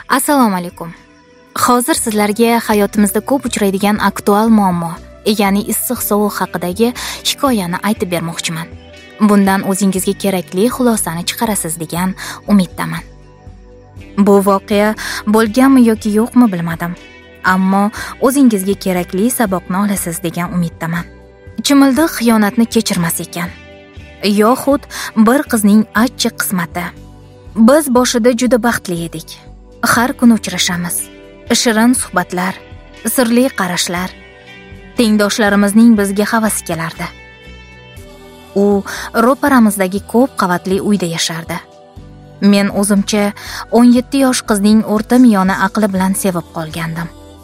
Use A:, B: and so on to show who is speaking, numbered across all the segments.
A: Assalomu alaykum. Hozir sizlarga hayotimizda ko'p uchraydigan aktual muammo, ya'ni issiq-sovuq haqidagi hikoyani aytib bermoqchiman. Bundan o'zingizga kerakli xulosani chiqarasiz degan umiddaman. Bu voqea bo'lganmi yoki yo'qmi bilmadim, ammo o'zingizga kerakli saboqni olasiz degan umiddaman. Chimildiq xiyonatni kechirmas ekan. Yoxud bir qizning achchiq qismati. Biz boshida juda baxtli edik. Har kun uchrashamiz. Shirin suhbatlar, sirli qarashlar. Tengdoshlarimizning bizga havasi kelardi. U ro'paramizdagi ko'p qavatli uyda yashardi. Men o'zimcha 17 yosh qizning o'rta miyona aqli bilan sevib qolgandim.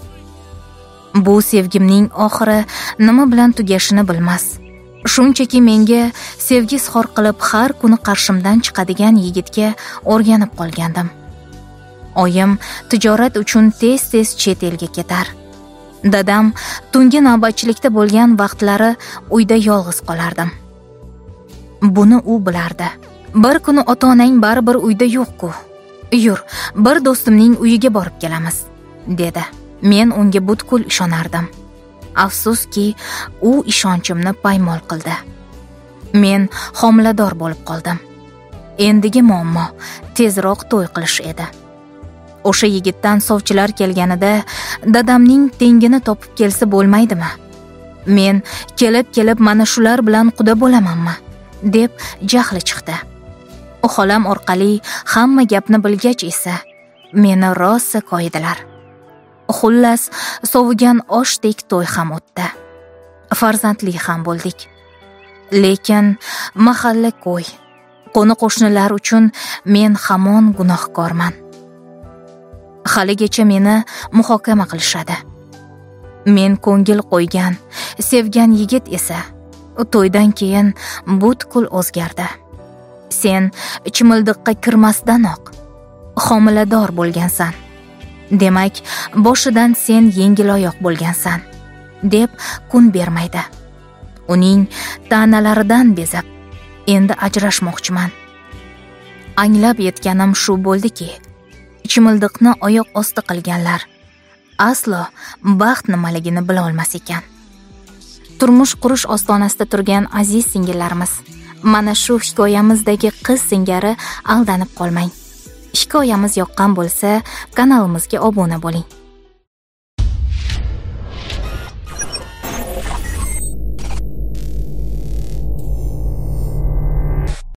A: Bu sevgimning oxiri nima bilan tugashini bilmas. Shunchaki menga sevgi izhor qilib har kuni qarshimdan chiqadigan yigitga o'rganib qolgandim. Oyim tijorat uchun tez-tez chet elga ketar. Dadam tungi navbatchilikda bo'lgan vaqtlari uyda yolg'iz qolardim. Buni u bilardi. Bir kuni ota-onang baribir uyda yo'q-ku. Yur, bir do'stimning uyiga borib kelamiz, dedi. Men unga butkul ishonardim. Afsuski, u ishonchimni paymol qildi. Men homilador bo'lib qoldim. Endigi muammo tezroq to'y qilish edi. O'sha yigitdan sovchilar kelganida dadamning tengini topib kelsa bo'lmaydimi? Men kelib mana shular bilan quda bo'lamanmi, deb jahli chiqdi. Xolam orqali hamma gapni bilgach esa meni rosa qo'ydilar. Xullas, sovigan oshdek to'y ham o'tdi. Farzandli ham bo'ldik. Lekin mahalla ko'y, qo'ni-qo'shnilar uchun men hamon gunohkorman. Haligacha meni muhokama qilishadi. Men ko'ngil qo'ygan, sevgan yigit esa to'ydan keyin butkul o'zgardi. Sen chimildiqqa kirmasdanoq homilador bo'lgansan. Demak, boshidan sen yengil oyoq bo'lgansan, deb kun bermaydi. Uning ta'nalaridan bezab, endi ajrashmoqchiman. Anglab yetganim shu bo'ldiki, chimildiqni oyoq osti qilganlar aslo baxt nimaligini bila olmas ekan. Turmush qurish ostonasida turgan aziz singillarimiz, mana shu hikoyamizdagi qiz singari aldanib qolmang. Hikoyamiz yoqqan bo'lsa, kanalimizga obuna bo'ling.